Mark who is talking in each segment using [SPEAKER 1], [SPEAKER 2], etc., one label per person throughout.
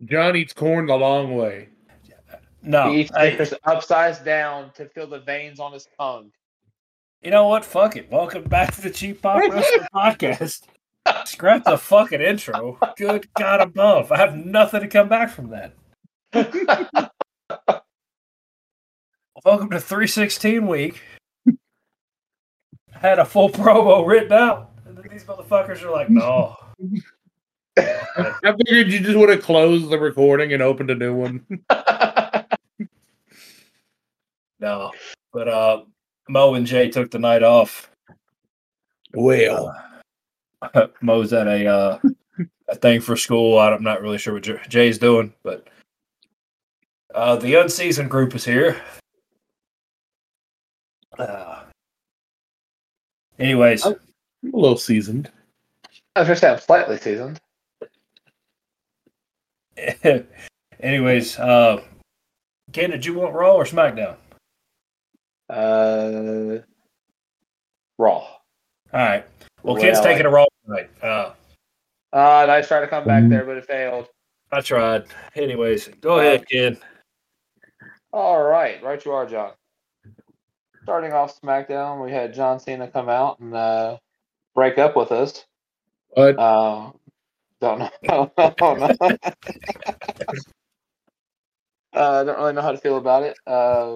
[SPEAKER 1] John eats corn the long way.
[SPEAKER 2] No.
[SPEAKER 3] He eats citrus upside down to feel the veins on his tongue.
[SPEAKER 2] You know what? Fuck it. Welcome back to the Cheap Pop Wrestling Podcast. Scrap the fucking intro. Good God above. I have nothing to come back from that. Welcome to 316 week. I had a full promo written out. And these motherfuckers are like, no.
[SPEAKER 1] I figured you just would have closed the recording and opened a new one.
[SPEAKER 2] No. But Mo and Jay took the night off.
[SPEAKER 1] Well,
[SPEAKER 2] Mo's at a thing for school. I'm not really sure what Jay's doing, but the unseasoned group is here. Anyways,
[SPEAKER 1] I'm a little seasoned.
[SPEAKER 3] I was just saying, I'm slightly seasoned.
[SPEAKER 2] anyways, Ken, did you want Raw or SmackDown?
[SPEAKER 3] Raw.
[SPEAKER 2] All right. Well, Ken's taking a Raw tonight.
[SPEAKER 3] Nice try to come back there, but it failed.
[SPEAKER 2] I tried. Anyways, go ahead, Ken.
[SPEAKER 3] All right you are, John. Starting off SmackDown, we had John Cena come out and break up with us.
[SPEAKER 1] What?
[SPEAKER 3] Don't know. Don't really know how to feel about it.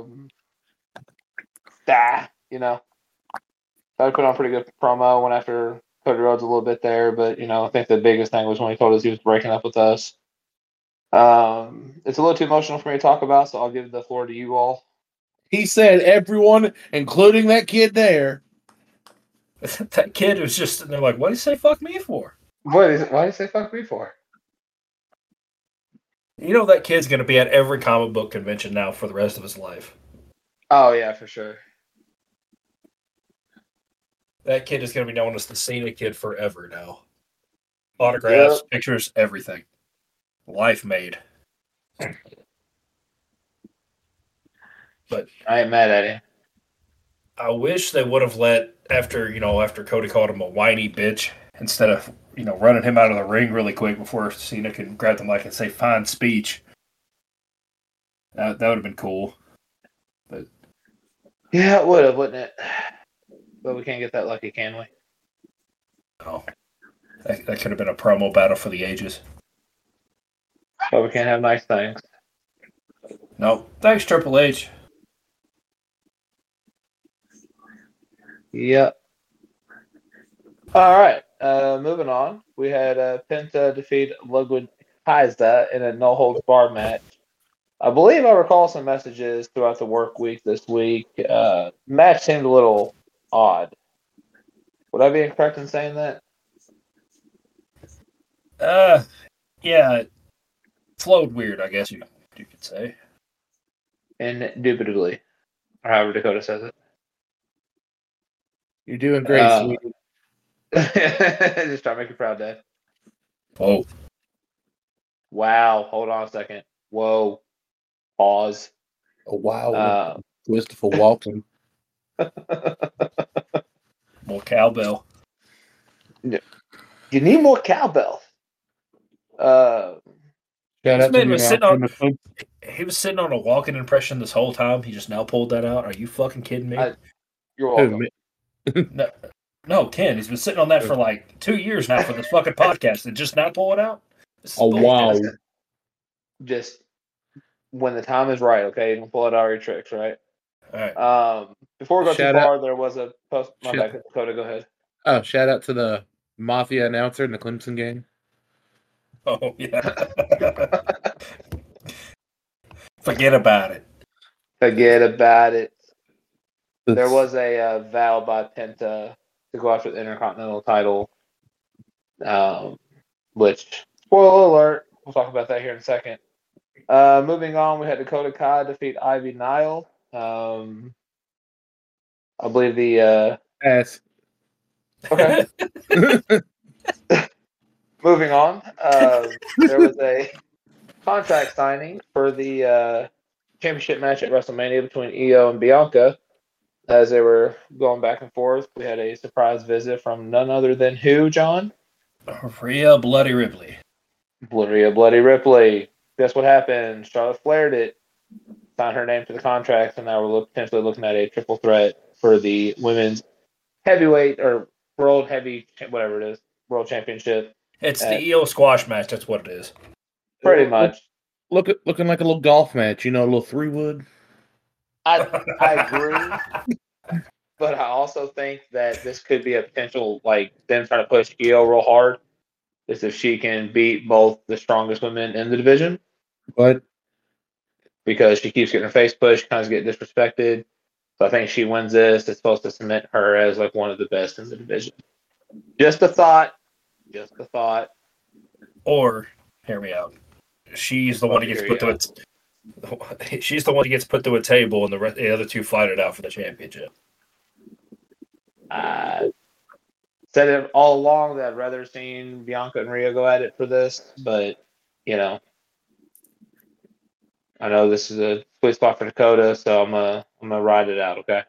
[SPEAKER 3] I put on a pretty good promo. Went after Cody Rhodes a little bit there, but I think the biggest thing was when he told us he was breaking up with us. It's a little too emotional for me to talk about, so I'll give the floor to you all.
[SPEAKER 1] He said everyone, including that kid there.
[SPEAKER 2] That kid was just sitting there like, what did he say fuck me for?
[SPEAKER 3] Why did he say fuck me for?
[SPEAKER 2] You know that kid's going to be at every comic book convention now for the rest of his life.
[SPEAKER 3] Oh, yeah, for sure.
[SPEAKER 2] That kid is going to be known as the Cena Kid forever now. Autographs, pictures, everything. Life made. But
[SPEAKER 3] I ain't mad at him.
[SPEAKER 2] I wish they would have let, after Cody called him a whiny bitch, instead of, running him out of the ring really quick before Cena can grab the mic and say fine speech. That would have been cool. But
[SPEAKER 3] yeah, it would have, wouldn't it? But we can't get that lucky, can we?
[SPEAKER 2] Oh. That could have been a promo battle for the ages.
[SPEAKER 3] But we can't have nice things.
[SPEAKER 2] No. Thanks, Triple H.
[SPEAKER 3] Yep. All right. Moving on. We had Penta defeat Ludwig Kaiser in a no-holds-barred match. I believe I recall some messages throughout the work week this week. Match seemed a little odd. Would I be incorrect in saying that?
[SPEAKER 2] Yeah. It flowed weird, I guess you could say.
[SPEAKER 3] Indubitably. Or however Dakota says it.
[SPEAKER 1] You're doing great, sweetie.
[SPEAKER 3] Just trying to make you proud, Dad.
[SPEAKER 2] Whoa.
[SPEAKER 3] Wow. Hold on a second. Whoa. Pause.
[SPEAKER 1] Oh, wow. Christopher Walken.
[SPEAKER 2] More cowbell.
[SPEAKER 3] You need more cowbell.
[SPEAKER 1] Shout out to
[SPEAKER 2] he was sitting on a Walken impression this whole time. He just now pulled that out. Are you fucking kidding me?
[SPEAKER 3] You're welcome.
[SPEAKER 2] No, Ken. He's been sitting on that for like 2 years now for this fucking podcast and just now pull it out?
[SPEAKER 1] Oh, wow.
[SPEAKER 3] Just when the time is right, okay? You can pull out all your tricks, right?
[SPEAKER 2] All right.
[SPEAKER 3] Before we go too far, there was a post. My bad, Dakota, go ahead.
[SPEAKER 1] Oh, shout out to the Mafia announcer in the Clemson game.
[SPEAKER 2] Oh, yeah. Forget about it.
[SPEAKER 3] Forget about it. There was a vow by Penta to go after the Intercontinental title, which, spoiler alert, we'll talk about that here in a second. Moving on, we had Dakota Kai defeat Ivy Nile. I believe the...
[SPEAKER 1] Ass.
[SPEAKER 3] Okay. Moving on, there was a contract signing for the championship match at WrestleMania between Io and Bianca. As they were going back and forth, we had a surprise visit from none other than who, John?
[SPEAKER 2] Rhea Bloody Ripley.
[SPEAKER 3] Rhea Bloody Ripley. guess what happened? Charlotte flared it, signed her name to the contract, and now we're potentially looking at a triple threat for the women's heavyweight or world heavy, whatever it is, world championship.
[SPEAKER 2] It's the EO squash match. That's what it is.
[SPEAKER 3] Pretty much.
[SPEAKER 1] Looking like a little golf match, a little 3-wood.
[SPEAKER 3] I agree, but I also think that this could be a potential, like, them trying to push EO real hard, is if she can beat both the strongest women in the division.
[SPEAKER 1] But
[SPEAKER 3] because she keeps getting her face pushed, kind of getting disrespected. So I think she wins this. It's supposed to cement her as like one of the best in the division. Just a thought. Just a thought.
[SPEAKER 2] Or, hear me out. She's the one who gets put to it. She's the one who gets put to a table, and the other two fight it out for the championship.
[SPEAKER 3] Said it all along that I'd rather seen Bianca and Rhea go at it for this, but I know this is a sweet spot for Dakota, so I'm gonna ride it out. Okay.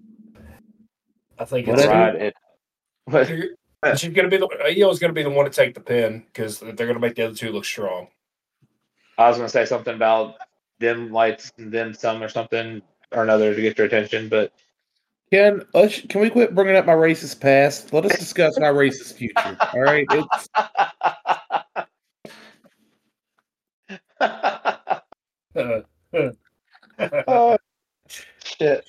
[SPEAKER 2] I think
[SPEAKER 3] it's ride it.
[SPEAKER 2] She's gonna be EO's gonna be the one to take the pin because they're gonna make the other two look strong.
[SPEAKER 3] I was gonna say something about dim lights and dim some or something or another to get your attention, but
[SPEAKER 1] can we quit bringing up my racist past? Let us discuss my racist future. All right.
[SPEAKER 3] Oh, shit.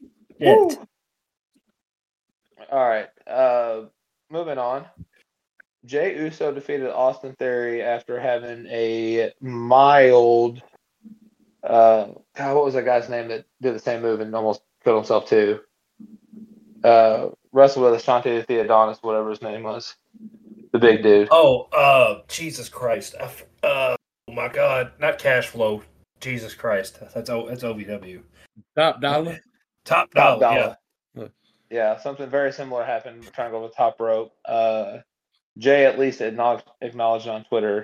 [SPEAKER 3] All right. Moving on. Jey Uso defeated Austin Theory after having a mild. God, what was that guy's name that did the same move and almost killed himself too? Wrestled with Ashante Theodonis, whatever his name was. The big dude.
[SPEAKER 2] Oh, Jesus Christ. Oh my God. Not Cash Flow. Jesus Christ. That's OVW.
[SPEAKER 1] Top Dollar?
[SPEAKER 2] Top Dollar.
[SPEAKER 3] Yeah. Yeah, something very similar happened trying to go over the top rope. Jay at least acknowledged on Twitter.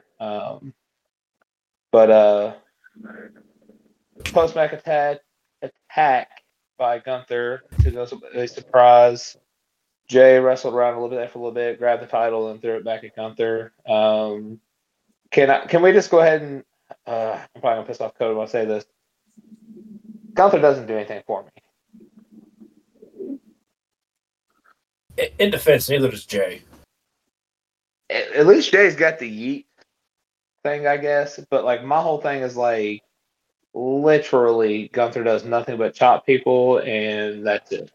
[SPEAKER 3] But post-match attack by Gunther to a surprise. Jay wrestled around a little bit for a little bit, grabbed the title, and threw it back at Gunther. Can we just go ahead and I'm probably gonna piss off Cody when I say this. Gunther doesn't do anything for me.
[SPEAKER 2] In defense, neither does Jay.
[SPEAKER 3] At least Jay's got the yeet thing, I guess. But like my whole thing is like literally Gunther does nothing but chop people, and that's it.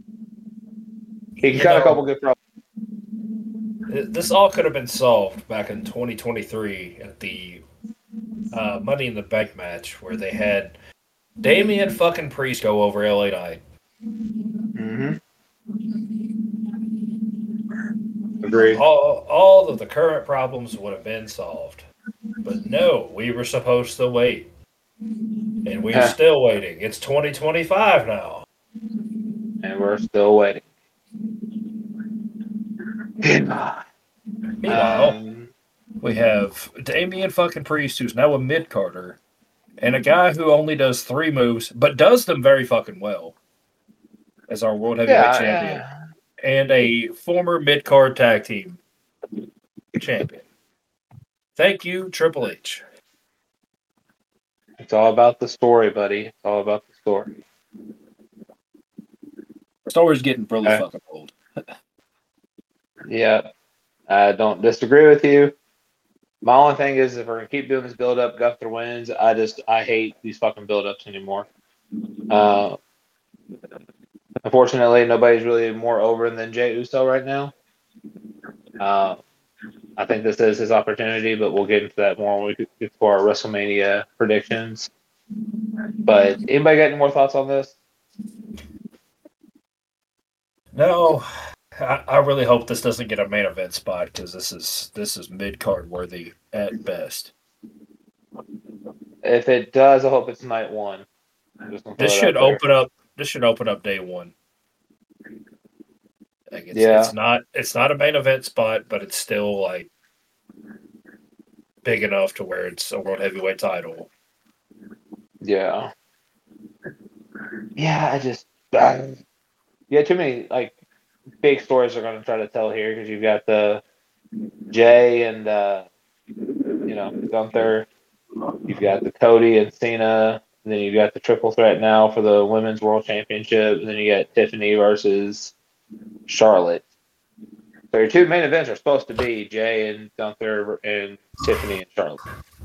[SPEAKER 3] He got a couple good problems.
[SPEAKER 2] This all could have been solved back in 2023 at the Money in the Bank match where they had Damian fucking Priest go over LA Knight.
[SPEAKER 3] Mm-hmm. Agreed.
[SPEAKER 2] All of the current problems would have been solved. But no, we were supposed to wait. And we're still waiting. It's 2025 now.
[SPEAKER 3] And we're still waiting.
[SPEAKER 2] Meanwhile, we have Damian fucking Priest, who's now a mid-carder, and a guy who only does 3 moves, but does them very fucking well, as our World Heavyweight Champion. Yeah. And a former mid-card tag team champion. Thank you, Triple H.
[SPEAKER 3] It's all about the story, buddy. It's all about the story.
[SPEAKER 2] The story's getting really fucking old.
[SPEAKER 3] Yeah. I don't disagree with you. My only thing is if we're going to keep doing this build-up, Gunther wins, I hate these fucking build-ups anymore. Unfortunately, nobody's really more over than Jey Uso right now. I think this is his opportunity, but we'll get into that more when we get to our WrestleMania predictions. But anybody got any more thoughts on this?
[SPEAKER 2] No. I really hope this doesn't get a main event spot because this is mid-card worthy at best.
[SPEAKER 3] If it does, I hope it's night one.
[SPEAKER 2] This should open up day one. Like it's not a main event spot, but it's still like big enough to where it's a world heavyweight title.
[SPEAKER 3] Yeah. Yeah, too many like big stories are going to try to tell here because you've got the Jay and Gunther, You've got the Cody and Cena. And then you've got the triple threat now for the Women's World Championship. And then you got Tiffany versus Charlotte. So your two main events are supposed to be Jay and Gunther and Tiffany and Charlotte.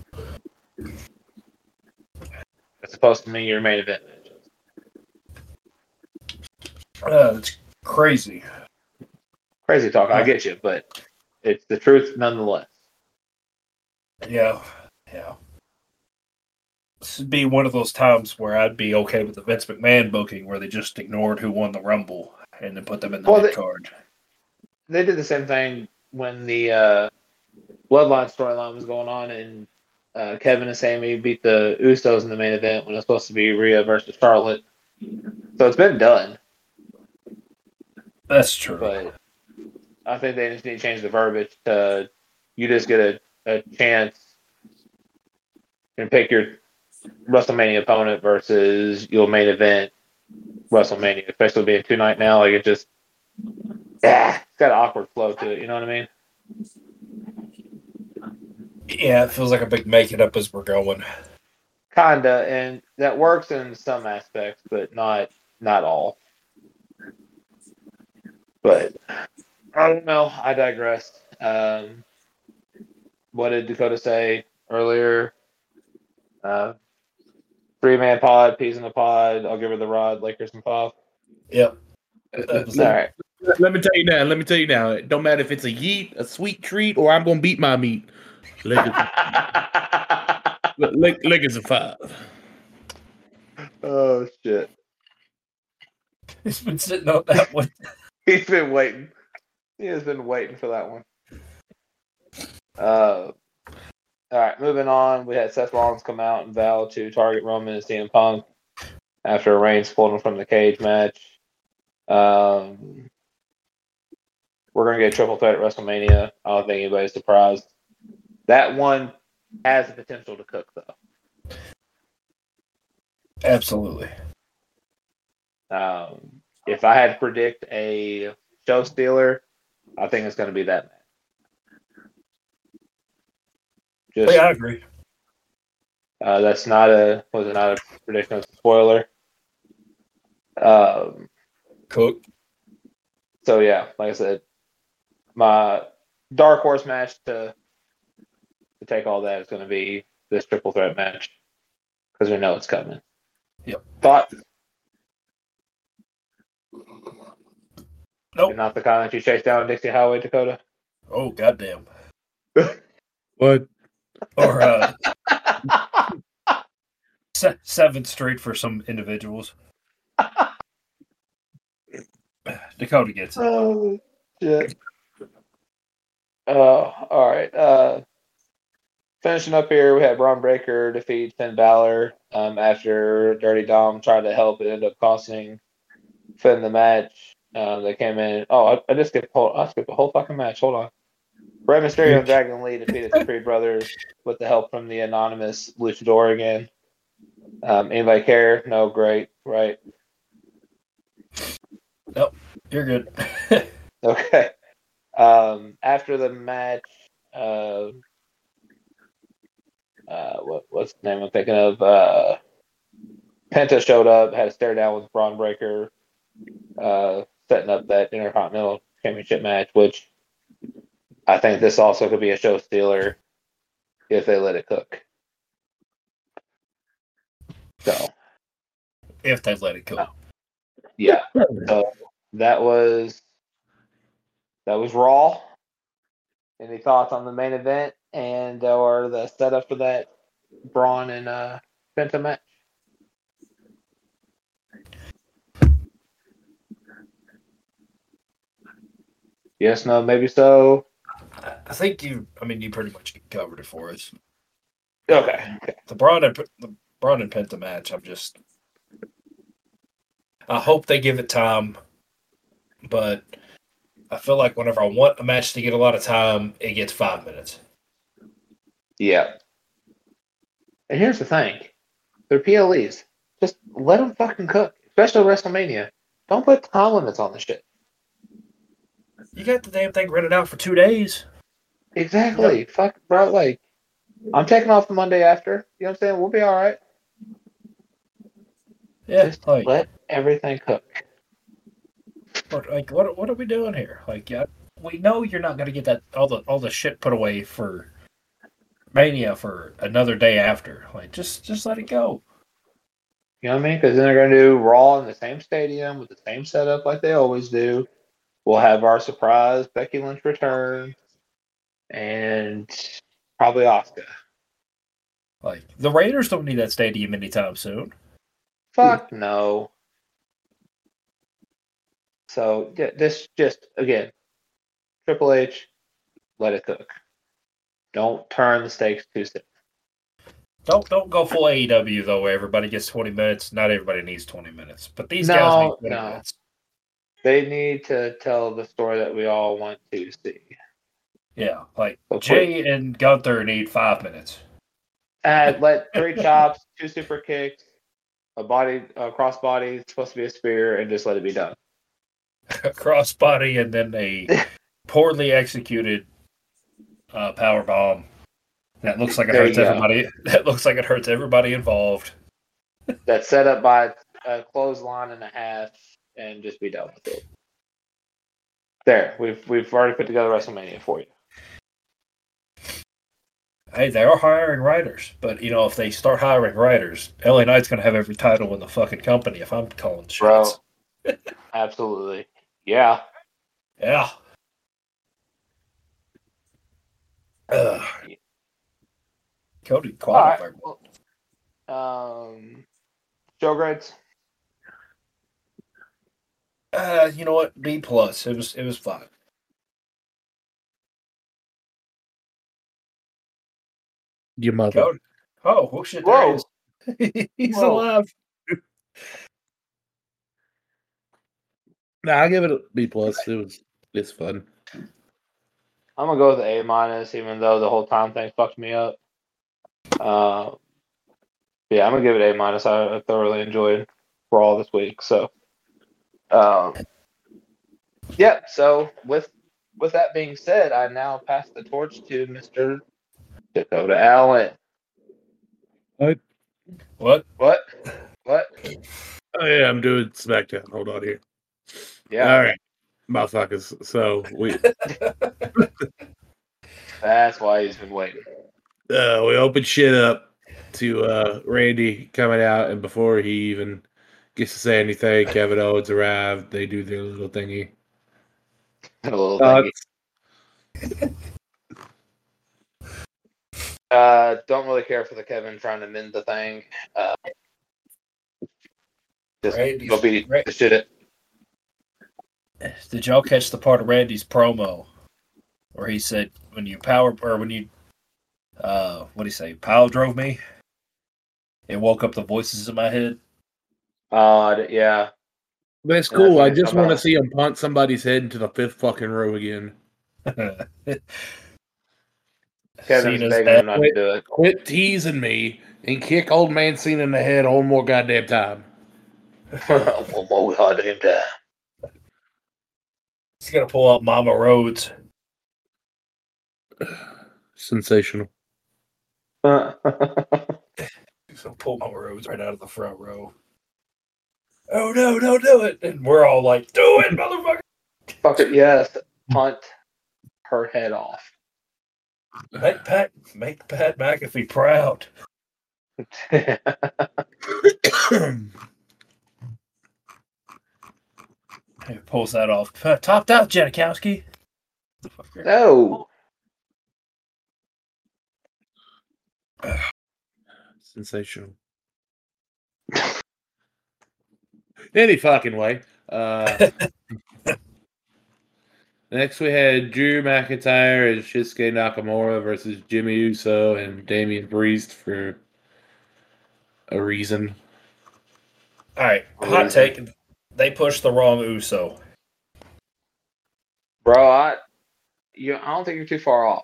[SPEAKER 3] That's supposed to mean your main event matches.
[SPEAKER 2] It's crazy.
[SPEAKER 3] Crazy talk, I get you, but it's the truth nonetheless.
[SPEAKER 2] Yeah. This would be one of those times where I'd be okay with the Vince McMahon booking where they just ignored who won the Rumble and then put them in the mid card.
[SPEAKER 3] They did the same thing when the Bloodline storyline was going on, and Kevin and Sami beat the Usos in the main event when it was supposed to be Rhea versus Charlotte. So it's been done.
[SPEAKER 2] That's true.
[SPEAKER 3] But I think they just need to change the verbiage to you just get a chance and pick your WrestleMania opponent versus your main event WrestleMania, especially being 2-night now. Like, it just, it's got an awkward flow to it. You know what I mean?
[SPEAKER 2] Yeah, it feels like a big make it up as we're going.
[SPEAKER 3] Kinda, and that works in some aspects, but not all. But I don't know. I digress. What did Dakota say earlier? 3-man pod, peas in the pod. I'll give her the rod, Lakers and Pop.
[SPEAKER 2] Yep.
[SPEAKER 3] All right.
[SPEAKER 1] Let me tell you now. It don't matter if it's a yeet, a sweet treat, or I'm gonna beat my meat. Lakers are 5.
[SPEAKER 3] Oh shit!
[SPEAKER 2] He's been sitting on that one.
[SPEAKER 3] He's been waiting. He has been waiting for that one. All right, moving on. We had Seth Rollins come out and vow to target Roman and CM Punk after Reigns pulled him from the cage match. We're going to get a triple threat at WrestleMania. I don't think anybody's surprised. That one has the potential to cook, though.
[SPEAKER 2] Absolutely.
[SPEAKER 3] If I had to predict a show stealer, I think it's going to be that match.
[SPEAKER 2] Yeah, I agree.
[SPEAKER 3] That's not a prediction, it's a spoiler.
[SPEAKER 2] Cook.
[SPEAKER 3] So yeah, like I said, my dark horse match to take all that is going to be this triple threat match because we know it's coming.
[SPEAKER 2] Yep.
[SPEAKER 3] Thoughts?
[SPEAKER 2] Nope.
[SPEAKER 3] You're not the kind that you chase down Dixie Highway, Dakota?
[SPEAKER 2] Oh, goddamn.
[SPEAKER 1] What?
[SPEAKER 2] Or 7th Street for some individuals. Dakota gets it.
[SPEAKER 3] Oh, shit. All right. Finishing up here, we had Braun Breaker defeat Finn Balor after Dirty Dom tried to help. It ended up costing Finn the match. They came in. Oh, I skipped the whole fucking match. Hold on. Rey Mysterio and Dragon Lee defeated the Creed Brothers with the help from the anonymous Luchador again. Anybody care? No, great, right?
[SPEAKER 2] Nope, you're good.
[SPEAKER 3] Okay. After the match, what's the name I'm thinking of? Penta showed up, had a stare down with Braun Breaker, setting up that Intercontinental Championship match, which I think this also could be a show stealer if they let it cook. So,
[SPEAKER 2] if they let it cook.
[SPEAKER 3] Yeah. So that was Raw. Any thoughts on the main event and or the setup for that Braun and Penta match? Yes, no, maybe so.
[SPEAKER 2] I think you pretty much covered it for us.
[SPEAKER 3] Okay.
[SPEAKER 2] The Braun and Penta match, I hope they give it time, but I feel like whenever I want a match to get a lot of time, it gets 5 minutes.
[SPEAKER 3] Yeah. And here's the thing. They're PLEs. Just let them fucking cook, especially WrestleMania. Don't put time limits on the shit.
[SPEAKER 2] You got the damn thing rented out for 2 days.
[SPEAKER 3] Exactly. Fuck, bro. Like, I'm taking off the Monday after. You know what I'm saying? We'll be all right.
[SPEAKER 2] Yeah,
[SPEAKER 3] Just
[SPEAKER 2] like
[SPEAKER 3] let everything cook.
[SPEAKER 2] what are we doing here? Like, yeah, we know you're not gonna get that all the shit put away for Mania for another day after. Like, just let it go.
[SPEAKER 3] You know what I mean? Because then they're going to do Raw in the same stadium with the same setup like they always do. We'll have our surprise Becky Lynch return and probably Asuka.
[SPEAKER 2] Like, the Raiders don't need that stadium anytime soon.
[SPEAKER 3] Fuck no. So yeah, this just again, Triple H, let it cook. Don't turn the stakes too soon.
[SPEAKER 2] Don't go full AEW though, where everybody gets 20 minutes. Not everybody needs 20 minutes, but these guys need 20 minutes.
[SPEAKER 3] They need to tell the story that we all want to see.
[SPEAKER 2] Yeah, like Jay and Gunther need 5 minutes.
[SPEAKER 3] Let 3 chops, 2 super kicks, a crossbody, it's supposed to be a spear, and just let it be done.
[SPEAKER 2] A crossbody and then a poorly executed power bomb that looks like it hurts everybody. That looks like it hurts everybody involved.
[SPEAKER 3] That's set up by a clothesline and a half, and just be done with it. There, we've already put together WrestleMania for you.
[SPEAKER 2] Hey, they are hiring writers, but if they start hiring writers, LA Knight's gonna have every title in the fucking company. If I'm calling the shots,
[SPEAKER 3] bro, absolutely, yeah.
[SPEAKER 2] Cody qualified.
[SPEAKER 3] Show grades.
[SPEAKER 2] You know what? B plus. It was fine.
[SPEAKER 1] Your mother.
[SPEAKER 2] Cody. Oh shit! There he is. He's alive.
[SPEAKER 1] Nah, I'll give it a B plus. It's fun.
[SPEAKER 3] I'm gonna go with A minus, even though the whole time thing fucked me up. Yeah, I'm gonna give it A minus. I thoroughly enjoyed Raw this week. So, yeah. So with that being said, I now pass the torch to Mr. Dakota Allen.
[SPEAKER 1] What?
[SPEAKER 3] What?
[SPEAKER 1] Oh yeah, I'm doing SmackDown. Hold on here.
[SPEAKER 3] Yeah.
[SPEAKER 1] All right, motherfuckers. So we.
[SPEAKER 3] That's why he's been waiting.
[SPEAKER 1] We opened shit up to Randy coming out, and before he even gets to say anything, Kevin Owens arrived. They do their little thingy.
[SPEAKER 3] Don't really care for the Kevin trying to mend the thing. Just go beat the shit it.
[SPEAKER 2] Did y'all catch the part of Randy's promo where he said what do you say, pile drove me? It woke up the voices in my head.
[SPEAKER 3] Yeah.
[SPEAKER 1] That's cool. I just want to see him punt somebody's head into the 5th fucking row again.
[SPEAKER 3] Kevin's begging him not to do it.
[SPEAKER 1] Quit teasing me and kick old man Cena in the head one more goddamn time.
[SPEAKER 3] One more goddamn time.
[SPEAKER 2] He's gonna pull out Mama Rhodes.
[SPEAKER 1] Sensational.
[SPEAKER 2] He's gonna pull Mama Rhodes right out of the front row. Oh no, don't do it! And we're all like, do it, motherfucker!
[SPEAKER 3] Fuck it, yes. Punt her head off.
[SPEAKER 2] Make Pat McAfee proud. He pulls that off. Topped out, Janikowski.
[SPEAKER 3] No.
[SPEAKER 1] Sensational. Any fucking way. Next, we had Drew McIntyre and Shinsuke Nakamura versus Jimmy Uso and Damian Priest for a reason.
[SPEAKER 2] All right, hot take. They pushed the wrong Uso.
[SPEAKER 3] Bro, I don't think you're too far off.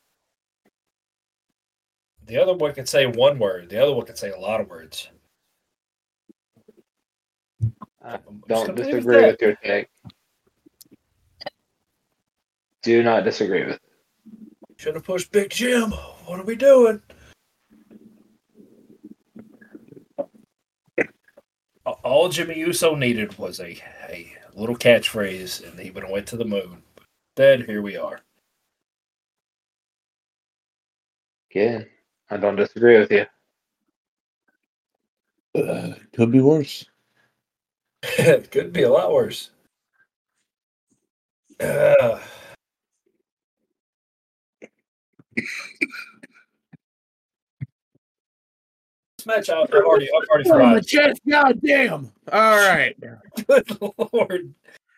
[SPEAKER 2] The other one could say one word. The other one could say a lot of words.
[SPEAKER 3] I don't disagree with your take. Do not disagree with it.
[SPEAKER 2] Should have pushed Big Jim. What are we doing? All Jimmy Uso needed was a little catchphrase, and he would have went to the moon. But then here we are.
[SPEAKER 3] Again, I don't disagree with you.
[SPEAKER 1] Could be worse.
[SPEAKER 2] It could be a lot worse. This match, I've already forgotten.
[SPEAKER 1] Chest, goddamn! All right.
[SPEAKER 2] Good Lord.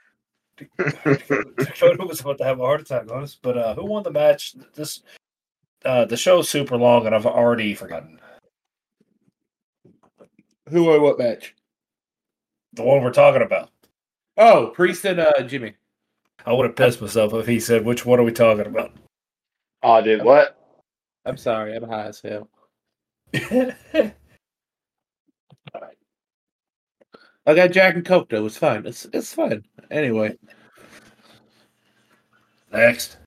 [SPEAKER 2] Dakota was about to have a heart attack on us, but who won the match? The show's super long, and I've already forgotten.
[SPEAKER 1] Who won what match?
[SPEAKER 2] The one we're talking about.
[SPEAKER 1] Oh, Priest and Jimmy.
[SPEAKER 2] I would have pissed myself if he said, which one are we talking about?
[SPEAKER 3] Oh, dude, what?
[SPEAKER 1] I'm sorry, I'm high as hell. I got Jack and Coke though. It's fine. It's fine. Anyway.
[SPEAKER 2] Next.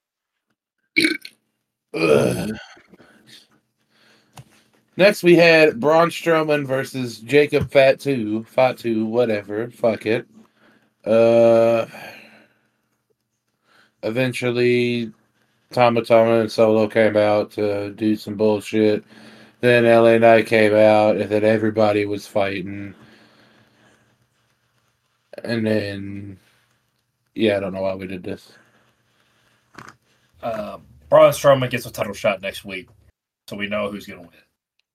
[SPEAKER 1] Next, we had Braun Strowman versus Jacob Fatu, whatever. Fuck it. Eventually, Tama and Solo came out to do some bullshit. Then LA Knight came out, and then everybody was fighting. And then, yeah, I don't know why we did this.
[SPEAKER 2] Braun Strowman gets a title shot next week, so we know who's going to win.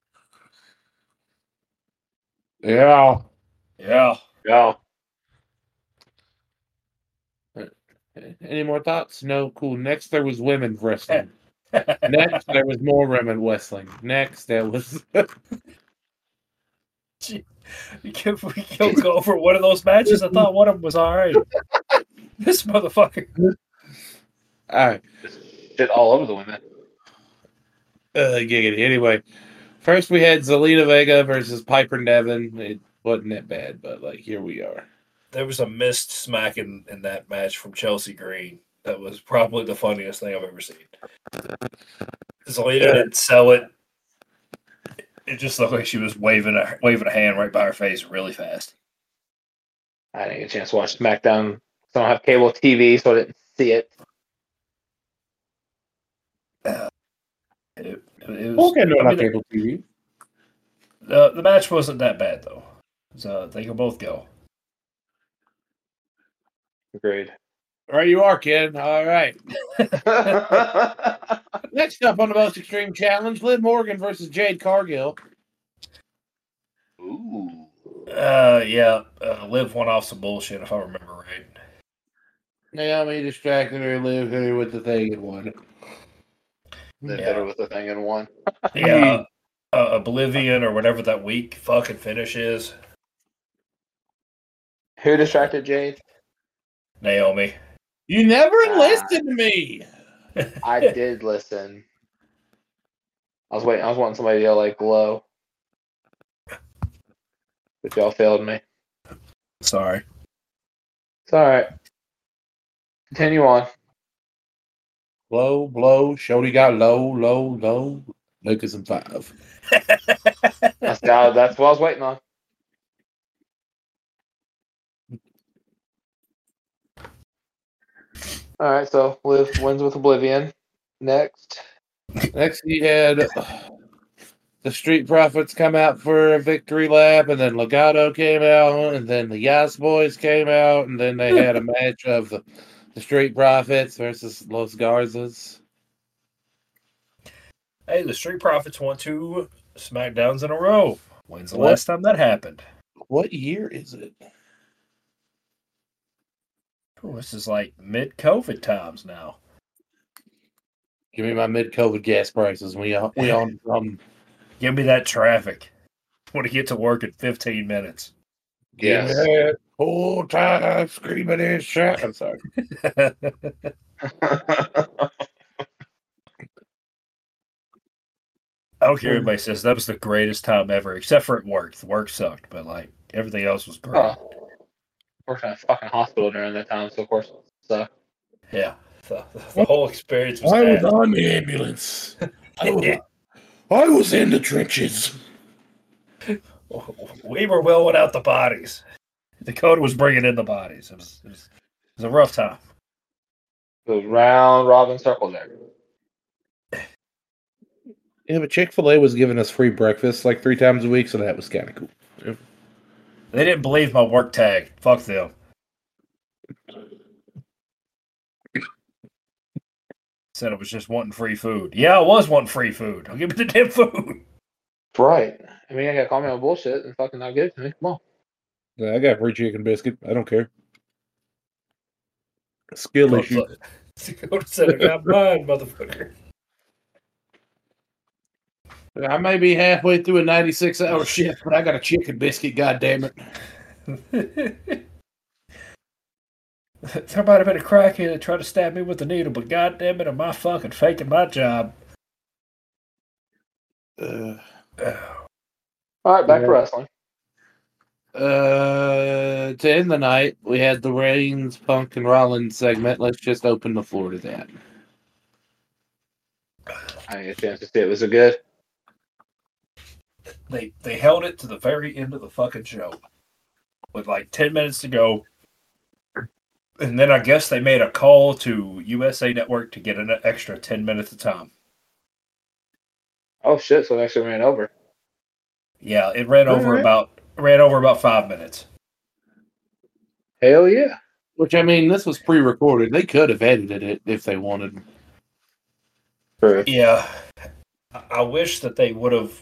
[SPEAKER 1] Yeah. Any more thoughts? No? Cool. Next, there was women's wrestling. Next, there was more women wrestling. Next, there was...
[SPEAKER 2] Can we go over one of those matches? I thought one of them was all right. This motherfucker.
[SPEAKER 1] All right.
[SPEAKER 3] Shit all over the women.
[SPEAKER 1] Giggity. Anyway, first we had Zelina Vega versus Piper Niven. It wasn't that bad, but like here we are.
[SPEAKER 2] There was a missed smack in that match from Chelsea Green. That was probably the funniest thing I've ever seen. Zelina didn't sell it. It just looked like she was waving a hand right by her face really fast.
[SPEAKER 3] I didn't get a chance to watch SmackDown. I don't have cable TV, so I didn't see it.
[SPEAKER 2] It was,
[SPEAKER 1] Okay, no, not cable TV.
[SPEAKER 2] The match wasn't that bad though. So they can both go.
[SPEAKER 3] Agreed.
[SPEAKER 1] All right, you are, kid. All right. Next up on the Most Extreme Challenge, Liv Morgan versus Jade Cargill.
[SPEAKER 3] Ooh.
[SPEAKER 2] Liv won off some bullshit if I remember right.
[SPEAKER 1] Naomi distracted her, Liv hit her with the thing and won.
[SPEAKER 3] Then hit her with the thing and won.
[SPEAKER 2] Yeah. Oblivion or whatever that weak fucking finish is.
[SPEAKER 3] Who distracted Jade?
[SPEAKER 2] Naomi.
[SPEAKER 1] You never listened to me.
[SPEAKER 3] I did listen. I was wanting somebody to yell like "glow," but y'all failed me.
[SPEAKER 2] Sorry.
[SPEAKER 3] It's all right. Continue on.
[SPEAKER 1] Low, blow. Shorty got low. Lucas and 5.
[SPEAKER 3] That's what I was waiting on. All right, so Liv wins with Oblivion. Next,
[SPEAKER 1] he had the Street Profits come out for a victory lap, and then Legado came out, and then the Yas Boys came out, and then they had a match of the Street Profits versus Los Garzas.
[SPEAKER 2] Hey, the Street Profits won 2 SmackDowns in a row. When's the last time that happened?
[SPEAKER 1] What year is it?
[SPEAKER 2] Ooh, this is like mid-COVID times now.
[SPEAKER 1] Give me my mid-COVID gas prices. We on
[SPEAKER 2] Give me that traffic. I want to get to work in 15 minutes.
[SPEAKER 1] Give me that whole time screaming and shit. I'm sorry.
[SPEAKER 2] I don't care if everybody says that was the greatest time ever, except for at work. The work sucked, but like everything else was great.
[SPEAKER 3] Worked in a fucking hospital during that time, so of course it sucked.
[SPEAKER 2] Yeah. The whole experience was
[SPEAKER 1] I was
[SPEAKER 2] bad.
[SPEAKER 1] on the ambulance. I was in the trenches.
[SPEAKER 2] We were wheeling out the bodies. Dakota was bringing in the bodies. It was a rough time.
[SPEAKER 3] It was round robin circle there.
[SPEAKER 1] Yeah, but Chick-fil-A was giving us free breakfast like 3 times a week, so that was kind of cool. Yeah.
[SPEAKER 2] They didn't believe my work tag. Fuck them. Said I was just wanting free food. Yeah, I was wanting free food. I'll give me the damn food.
[SPEAKER 3] Right. I mean, I gotta call me on bullshit and fucking not give it to me. Come on.
[SPEAKER 1] Yeah, I got free chicken biscuit. I don't care. Skill issue.
[SPEAKER 2] Dakota said I got mine, motherfucker.
[SPEAKER 1] I may be halfway through a 96-hour shift, but I got a chicken biscuit, goddammit.
[SPEAKER 2] Somebody better crackhead and try to stab me with a needle, but goddamn it, am I fucking faking my job?
[SPEAKER 3] All right, back to wrestling.
[SPEAKER 1] To end the night, we had the Reigns, Punk, and Rollins segment. Let's just open the floor to that.
[SPEAKER 3] I didn't get a chance to see it. Was it good?
[SPEAKER 2] They held it to the very end of the fucking show with like 10 minutes to go. And then I guess they made a call to USA Network to get an extra 10 minutes of time.
[SPEAKER 3] Oh shit! So it actually ran over.
[SPEAKER 2] Yeah, it ran over about 5 minutes.
[SPEAKER 3] Hell yeah!
[SPEAKER 1] Which, I mean, this was pre-recorded. They could have edited it if they wanted.
[SPEAKER 3] True.
[SPEAKER 2] Yeah, I wish that they would have.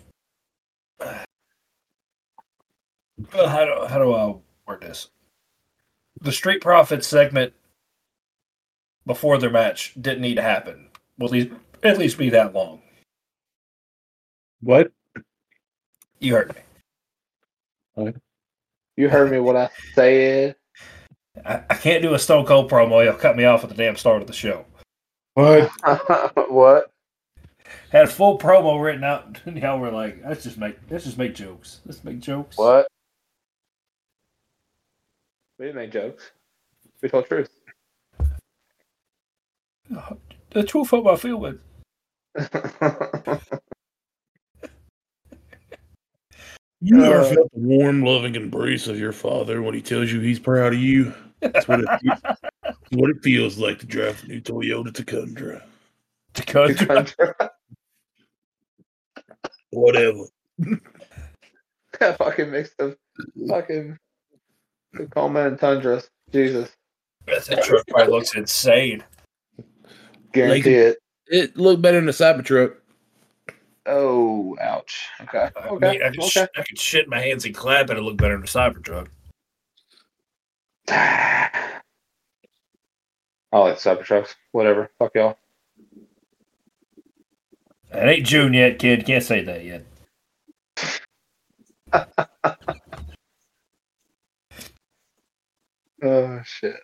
[SPEAKER 2] How do I word this? The Street Profits segment before their match didn't need to happen. Will at least be that long.
[SPEAKER 1] What?
[SPEAKER 2] You heard me.
[SPEAKER 3] You heard me what I said.
[SPEAKER 2] I can't do a Stone Cold promo. You'll cut me off at the damn start of the show.
[SPEAKER 1] What?
[SPEAKER 3] What?
[SPEAKER 2] Had a full promo written out, and y'all were like, let's just make jokes. Let's make jokes.
[SPEAKER 3] What? We didn't make jokes. We told truth.
[SPEAKER 2] The truth how I feel, man.
[SPEAKER 1] You never felt the warm, loving embrace of your father when he tells you he's proud of you? That's what it feels like to drive the new Toyota Tundra.
[SPEAKER 2] Tundra.
[SPEAKER 1] Whatever.
[SPEAKER 3] That fucking mixed of fucking Coleman and Tundras. Jesus.
[SPEAKER 2] That truck probably looks insane.
[SPEAKER 3] Guarantee it.
[SPEAKER 1] It looked better than a Cybertruck.
[SPEAKER 3] Oh, ouch. Okay.
[SPEAKER 2] I mean, I could shit my hands and clap, and it looked better than a Cybertruck.
[SPEAKER 3] I like Cybertrucks. Whatever. Fuck y'all.
[SPEAKER 2] It ain't June yet, kid. Can't say that yet.
[SPEAKER 3] Oh, shit.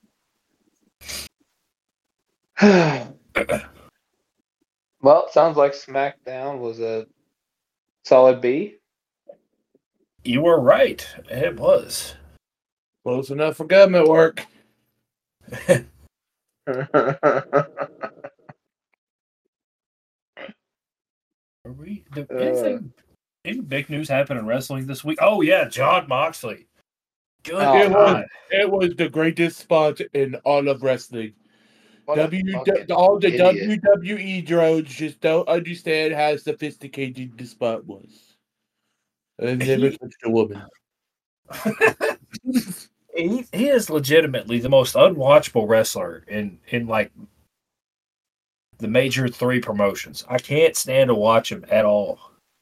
[SPEAKER 3] Well, it sounds like SmackDown was a solid B.
[SPEAKER 2] You were right. It was.
[SPEAKER 1] Close enough for government work.
[SPEAKER 2] Any big news happen in wrestling this week? Oh yeah, Jon Moxley.
[SPEAKER 1] It was the greatest spot in all of wrestling. All the WWE drones just don't understand how sophisticated the spot was. I've never touched a woman.
[SPEAKER 2] He is legitimately the most unwatchable wrestler in like the major 3 promotions. I can't stand to watch him at all.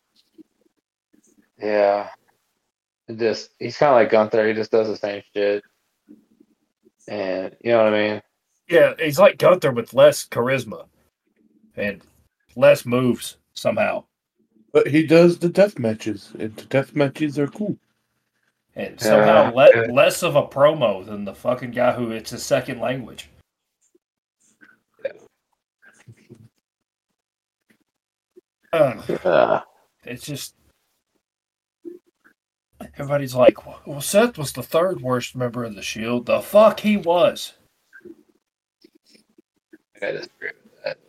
[SPEAKER 3] Yeah. He's kind of like Gunther. He just does the same shit. And you know what I mean?
[SPEAKER 2] Yeah, he's like Gunther with less charisma and less moves somehow.
[SPEAKER 1] But he does the death matches, and the death matches are cool.
[SPEAKER 2] And somehow less of a promo than the fucking guy who it's his second language. It's just everybody's like, well, Seth was the 3rd worst member of the Shield. The fuck he was.
[SPEAKER 3] I disagree with that.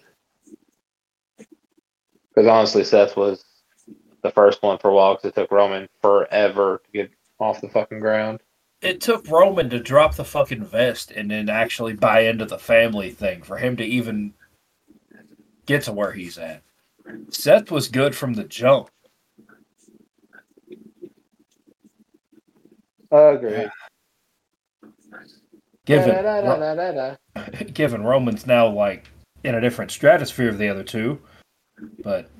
[SPEAKER 3] Because honestly, Seth was the first one for a while because it took Roman forever to get off the fucking ground.
[SPEAKER 2] It took Roman to drop the fucking vest and then actually buy into the family thing for him to even get to where he's at. Seth was good from the jump.
[SPEAKER 3] Agreed.
[SPEAKER 2] Given Roman's now like in a different stratosphere of the other two, but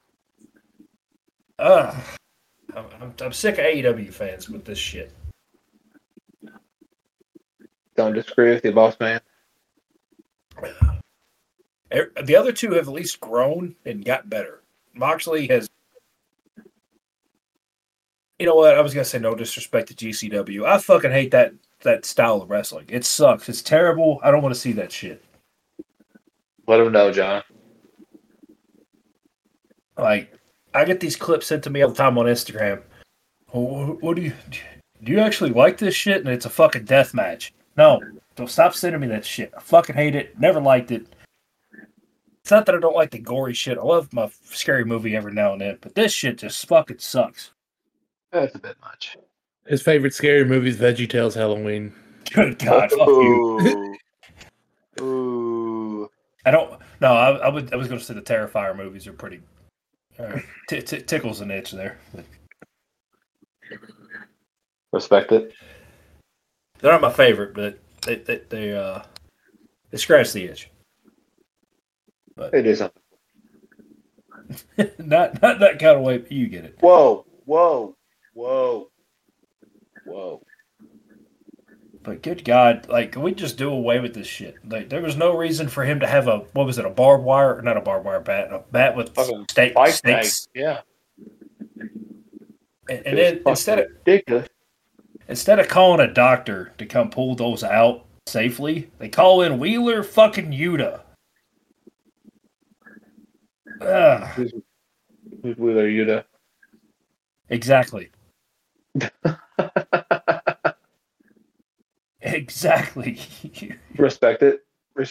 [SPEAKER 2] I'm sick of AEW fans with this shit.
[SPEAKER 3] Don't disagree with you, boss man.
[SPEAKER 2] The other two have at least grown and got better. Moxley has. You know what? I was gonna say no disrespect to GCW. I fucking hate that style of wrestling. It sucks. It's terrible. I don't want to see that shit.
[SPEAKER 3] Let him know, John.
[SPEAKER 2] Like, I get these clips sent to me all the time on Instagram. What do you actually like this shit? And it's a fucking death match. No, don't stop sending me that shit. I fucking hate it. Never liked it. It's not that I don't like the gory shit. I love my scary movie every now and then, but this shit just fucking sucks.
[SPEAKER 3] That's a bit much.
[SPEAKER 1] His favorite scary movie is VeggieTales Halloween.
[SPEAKER 2] Good God, fuck you.
[SPEAKER 3] Ooh.
[SPEAKER 2] I don't. No, I was going to say the Terrifier movies are pretty. Tickles an itch there.
[SPEAKER 3] Respect it.
[SPEAKER 2] They're not my favorite, but they scratch the itch. But
[SPEAKER 3] They do something.
[SPEAKER 2] not that kind of way, but you get it.
[SPEAKER 3] Whoa.
[SPEAKER 2] But good God, like, can we just do away with this shit? Like, there was no reason for him to have a barbed wire? Not a barbed wire bat, a bat with stakes.
[SPEAKER 3] Yeah.
[SPEAKER 2] And then
[SPEAKER 3] ridiculous.
[SPEAKER 2] Instead of calling a doctor to come pull those out safely, they call in Wheeler fucking Yuta.
[SPEAKER 3] Who's Wheeler Yuta?
[SPEAKER 2] Exactly. Exactly.
[SPEAKER 3] Respect it.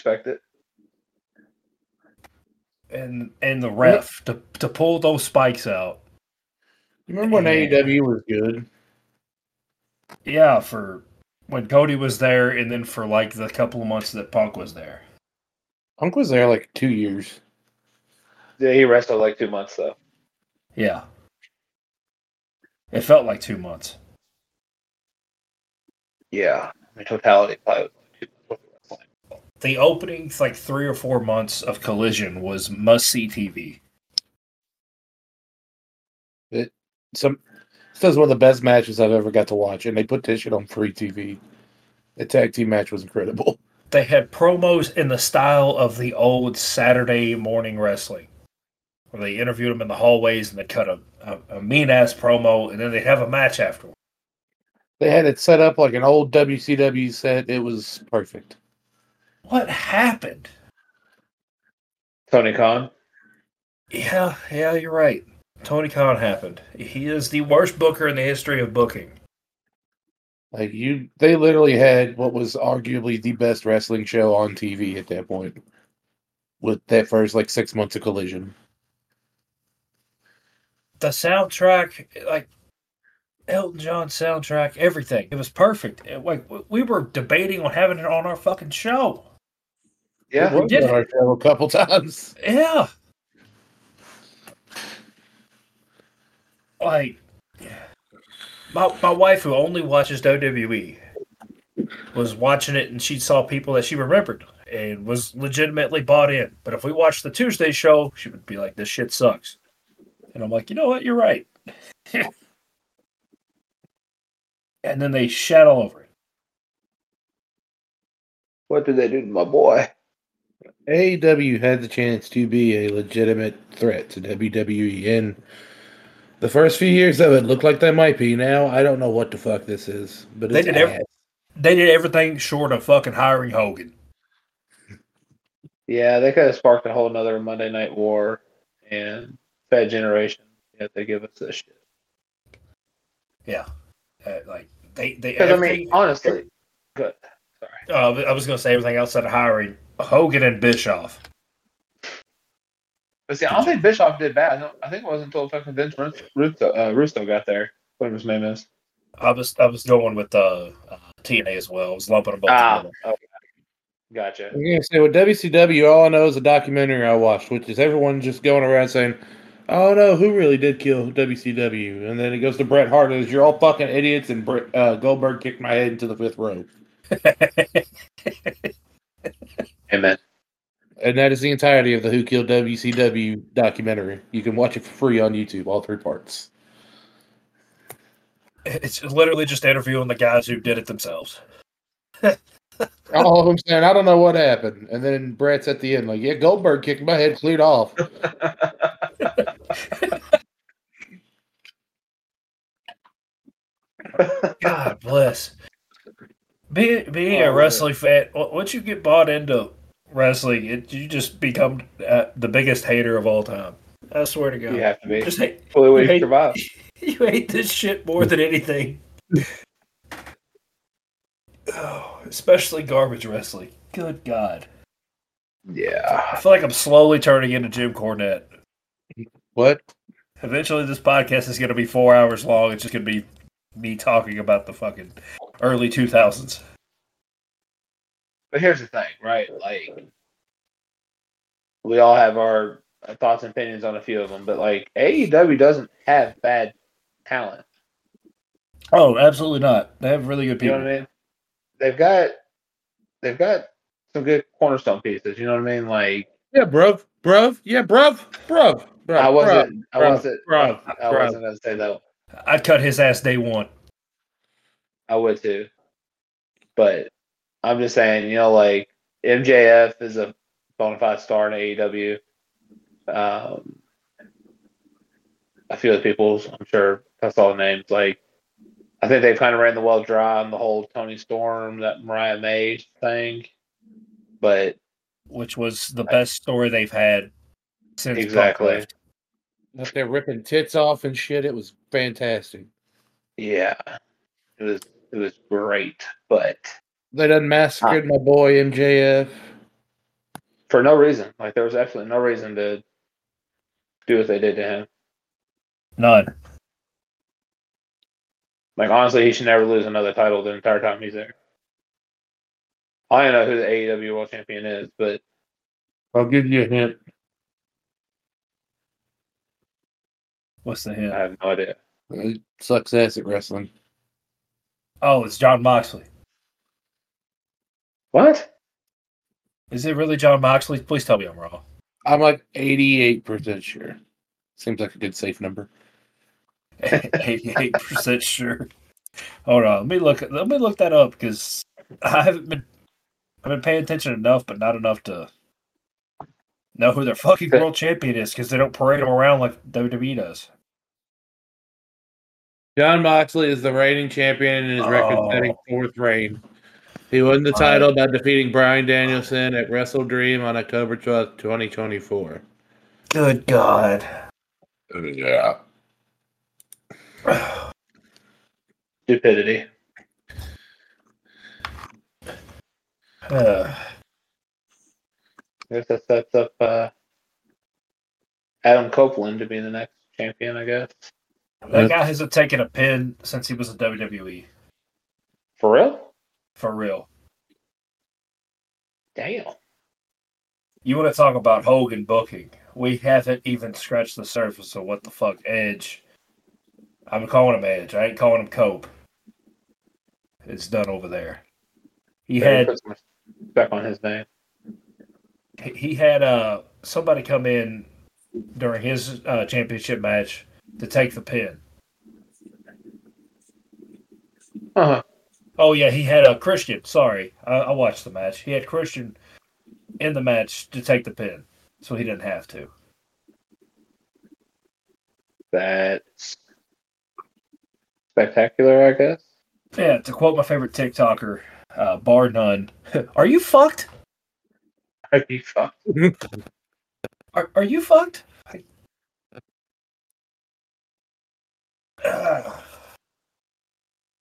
[SPEAKER 2] And the ref to pull those spikes out.
[SPEAKER 1] You remember when AEW was good?
[SPEAKER 2] Yeah, for when Cody was there, and then for like the couple of months that Punk was there.
[SPEAKER 1] Punk was there like 2 years.
[SPEAKER 3] Yeah, he wrestled like 2 months though.
[SPEAKER 2] Yeah. It felt like 2 months.
[SPEAKER 3] Yeah. In totality, probably was like 2 months worth of wrestling.
[SPEAKER 2] The opening, like 3 or 4 months of Collision was must-see TV.
[SPEAKER 1] This was one of the best matches I've ever got to watch, and they put this shit on free TV. The tag team match was incredible.
[SPEAKER 2] They had promos in the style of the old Saturday morning wrestling, where they interviewed them in the hallways and they cut a mean-ass promo, and then they'd have a match afterwards.
[SPEAKER 1] They had it set up like an old WCW set. It was perfect.
[SPEAKER 2] What happened?
[SPEAKER 3] Tony Khan.
[SPEAKER 2] Yeah, you're right. Tony Khan happened. He is the worst booker in the history of booking.
[SPEAKER 1] Like they literally had what was arguably the best wrestling show on TV at that point. With that first 6 months of Collision.
[SPEAKER 2] The soundtrack, like Elton John soundtrack, everything. It was perfect. Like we were debating on having it on our fucking show.
[SPEAKER 3] Yeah,
[SPEAKER 1] we did on our show a couple times.
[SPEAKER 2] Yeah. Like, my wife, who only watches WWE, was watching it and she saw people that she remembered and was legitimately bought in. But if we watched the Tuesday show, she would be like, this shit sucks. And I'm like, you know what? You're right. And then they shat all over it.
[SPEAKER 3] What did they do to my boy?
[SPEAKER 1] AEW had the chance to be a legitimate threat to WWE, and the first few years of it looked like they might be. Now, I don't know what the fuck this is, but
[SPEAKER 2] they did everything short of fucking hiring Hogan.
[SPEAKER 3] Yeah, they could have sparked a whole nother Monday Night War and Fat Generation if they give us this shit.
[SPEAKER 2] Yeah. They
[SPEAKER 3] Because, I mean, honestly, good. Sorry.
[SPEAKER 2] I was going to say everything outside of hiring. Hogan and Bischoff.
[SPEAKER 3] But see, I don't think Bischoff did bad. I think it wasn't until fucking Vince Russo got there. Whatever his name is.
[SPEAKER 2] I was going with TNA as well. I was lumping them both together.
[SPEAKER 3] Okay. Gotcha.
[SPEAKER 1] I'm gonna say with WCW, all I know is a documentary I watched, which is everyone just going around saying, "Oh no, who really did kill WCW?" And then it goes to Bret Hart and says, "You're all fucking idiots," and Goldberg kicked my head into the 5th row.
[SPEAKER 3] Amen.
[SPEAKER 1] And that is the entirety of the Who Killed WCW documentary. You can watch it for free on YouTube, all 3 parts.
[SPEAKER 2] It's literally just interviewing the guys who did it themselves.
[SPEAKER 1] All of them saying, "I don't know what happened," and then Bret's at the end like, "Yeah, Goldberg kicked my head cleared off."
[SPEAKER 2] God bless. Being a wrestling fan, once you get bought into wrestling, you just become the biggest hater of all time. I swear to God.
[SPEAKER 3] You have to be.
[SPEAKER 2] Just hate,
[SPEAKER 3] Fully way to survive.
[SPEAKER 2] You hate this shit more than anything. Oh, especially garbage wrestling. Good God.
[SPEAKER 3] Yeah.
[SPEAKER 2] I feel like I'm slowly turning into Jim Cornette.
[SPEAKER 1] What?
[SPEAKER 2] Eventually, this podcast is going to be 4 hours long. It's just going to be me talking about the fucking early 2000s.
[SPEAKER 3] But here's the thing, right? Like, we all have our thoughts and opinions on a few of them, but like AEW doesn't have bad talent.
[SPEAKER 2] Oh, absolutely not. They have really good people.
[SPEAKER 3] You know what I mean? They've got some good cornerstone pieces. You know what I mean? Like,
[SPEAKER 1] yeah, bruv.
[SPEAKER 3] I wasn't gonna say that.
[SPEAKER 2] I'd cut his ass day one.
[SPEAKER 3] I would too, but I'm just saying, you know, like MJF is a bona fide star in AEW. A few other people, I'm sure that's all the names. Like, I think they kind of ran the well dry on the whole Tony Storm, that Mariah May thing, but
[SPEAKER 2] which was the best story they've had since
[SPEAKER 3] exactly.
[SPEAKER 1] Up there ripping tits off and shit. It was fantastic.
[SPEAKER 3] Yeah, it was great, but
[SPEAKER 1] they done massacred my boy MJF
[SPEAKER 3] for no reason. Like, there was absolutely no reason to do what they did to him.
[SPEAKER 2] None.
[SPEAKER 3] Like, honestly, he should never lose another title the entire time he's there. I don't know who the AEW World Champion is, but
[SPEAKER 1] I'll give you a hint.
[SPEAKER 2] What's the hint?
[SPEAKER 3] I have no idea.
[SPEAKER 1] He sucks ass at wrestling.
[SPEAKER 2] Oh, it's Jon Moxley.
[SPEAKER 3] What?
[SPEAKER 2] Is it really Jon Moxley? Please tell me I'm wrong.
[SPEAKER 1] I'm like 88% sure. Seems like a good safe number.
[SPEAKER 2] 88% sure. Hold on, let me look that up because I've been paying attention enough, but not enough to know who their fucking world champion is because they don't parade them around like WWE does.
[SPEAKER 1] Jon Moxley is the reigning champion in his record-setting 4th reign. He won the title by defeating Bryan Danielson at Wrestle Dream on October 12th, 2024.
[SPEAKER 2] Good God.
[SPEAKER 1] Yeah.
[SPEAKER 3] Stupidity. I guess that sets up Adam Copeland to be the next champion, I guess.
[SPEAKER 2] That guy hasn't taken a pin since he was in WWE.
[SPEAKER 3] For real?
[SPEAKER 2] For real.
[SPEAKER 3] Damn.
[SPEAKER 2] You want to talk about Hogan booking? We haven't even scratched the surface of what the fuck Edge. I'm calling him Edge. I ain't calling him Cope. It's done over there. He had
[SPEAKER 3] back on his name.
[SPEAKER 2] He had somebody come in during his championship match to take the pin.
[SPEAKER 3] Uh-huh.
[SPEAKER 2] Oh yeah, he had Christian. Sorry, I watched the match. He had Christian in the match to take the pin, so he didn't have to.
[SPEAKER 3] That's spectacular, I guess.
[SPEAKER 2] Yeah, to quote my favorite TikToker, bar none. Are you fucked?
[SPEAKER 3] Are you fucked?
[SPEAKER 2] Are you fucked?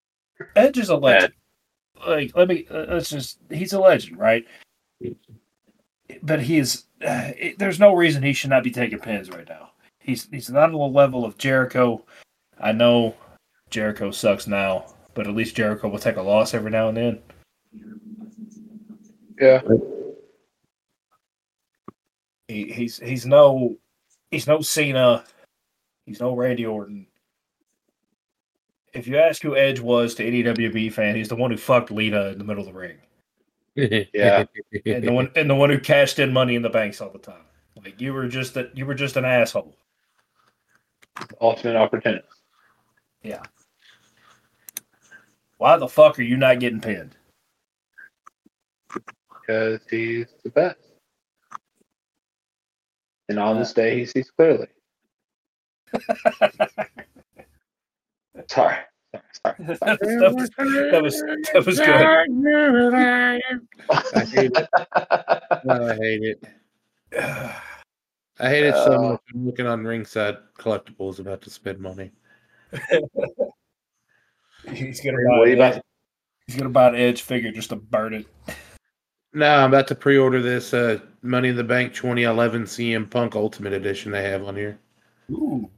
[SPEAKER 2] Edge is a legend. Like, he's a legend, right? but he is. There's no reason he should not be taking pins right now. He's not on the level of Jericho. I know Jericho sucks now, but at least Jericho will take a loss every now and then.
[SPEAKER 3] Yeah.
[SPEAKER 2] He's no Cena. He's no Randy Orton. If you ask who Edge was to any WWE fan, he's the one who fucked Lita in the middle of the ring.
[SPEAKER 3] Yeah.
[SPEAKER 2] and the one who cashed in Money in the Banks all the time. Like you were just an asshole.
[SPEAKER 3] Ultimate opportunist.
[SPEAKER 2] Yeah. Why the fuck are you not getting pinned?
[SPEAKER 3] Because he's the best. And on this day, he sees clearly. Sorry.
[SPEAKER 2] That was good.
[SPEAKER 1] I hate it. I hate it. I hate it so much. I'm looking on Ringside Collectibles about to spend money.
[SPEAKER 2] He's gonna buy an Edge figure just to burn it.
[SPEAKER 1] No, I'm about to pre-order this Money in the Bank 2011 CM Punk Ultimate Edition they have on here.
[SPEAKER 2] Ooh.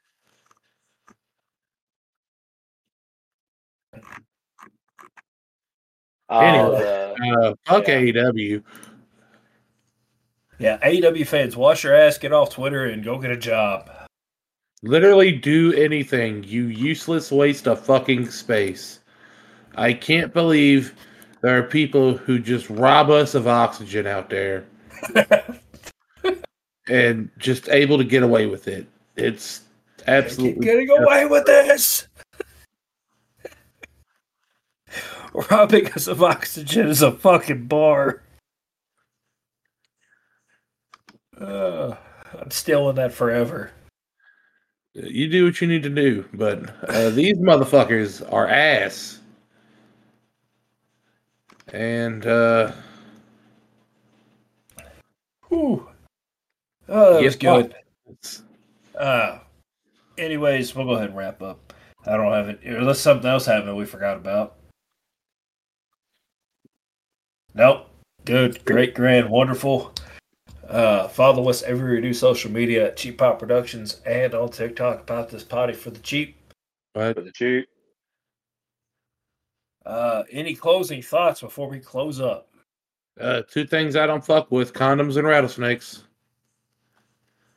[SPEAKER 1] Anyway, fuck AEW.
[SPEAKER 2] Yeah, AEW fans, wash your ass, get off Twitter, and go get a job.
[SPEAKER 1] Literally do anything, you useless waste of fucking space. I can't believe there are people who just rob us of oxygen out there and just able to get away with it. It's absolutely
[SPEAKER 2] getting away with this. Robbing us of oxygen is a fucking bar. I'm stealing that forever.
[SPEAKER 1] You do what you need to do, but these motherfuckers are ass. And
[SPEAKER 2] whew. Oh, that was good. Anyways, we'll go ahead and wrap up. I don't have it. Unless something else happened that we forgot about. Nope. Good, great, grand, wonderful. Follow us everywhere we do social media at Cheap Pop Productions and on TikTok about this potty for the cheap.
[SPEAKER 3] For the cheap.
[SPEAKER 2] Any closing thoughts before we close up?
[SPEAKER 1] 2 things I don't fuck with: condoms and rattlesnakes.